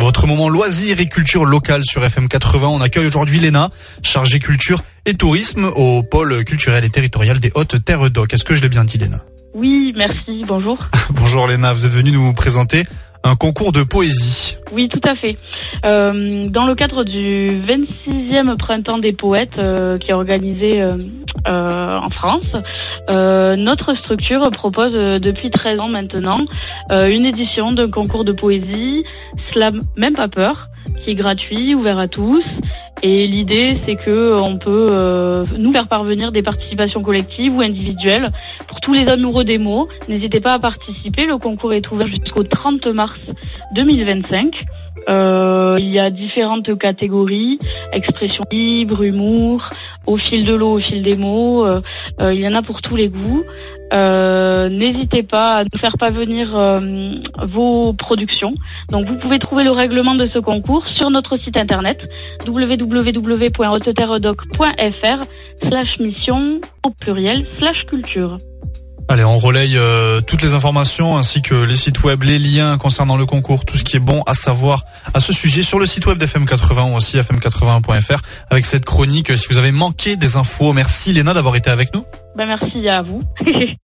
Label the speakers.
Speaker 1: votre moment loisir et culture locale sur FM 80. On accueille aujourd'hui Léna, chargée culture et tourisme au pôle culturel et territorial des Hautes-Terres d'Oc. Est-ce que je l'ai bien dit, Léna ?
Speaker 2: Oui, merci, bonjour.
Speaker 1: Bonjour Léna, vous êtes venue nous présenter un concours de poésie.
Speaker 2: Oui, tout à fait. Dans le cadre du 26e Printemps des Poètes qui est organisé en France, notre structure propose depuis 13 ans maintenant une édition d'un concours de poésie, Slam Même pas peur, qui est gratuit, ouvert à tous. Et l'idée, c'est que on peut nous faire parvenir des participations collectives ou individuelles pour tous les amoureux des mots. N'hésitez pas à participer. Le concours est ouvert jusqu'au 30 mars 2025. Il y a différentes catégories, expression libre, humour, au fil de l'eau, au fil des mots. Il y en a pour tous les goûts. N'hésitez pas à nous faire parvenir vos productions. Donc vous pouvez trouver le règlement de ce concours sur notre site internet www.hauteterredoc.fr/mission au pluriel /culture.
Speaker 1: Allez, on relaye toutes les informations ainsi que les sites web, les liens concernant le concours, tout ce qui est bon à savoir à ce sujet sur le site web d'FM 80 ou aussi fm80.fr avec cette chronique. Si vous avez manqué des infos, merci Léna d'avoir été avec nous.
Speaker 2: Merci à vous.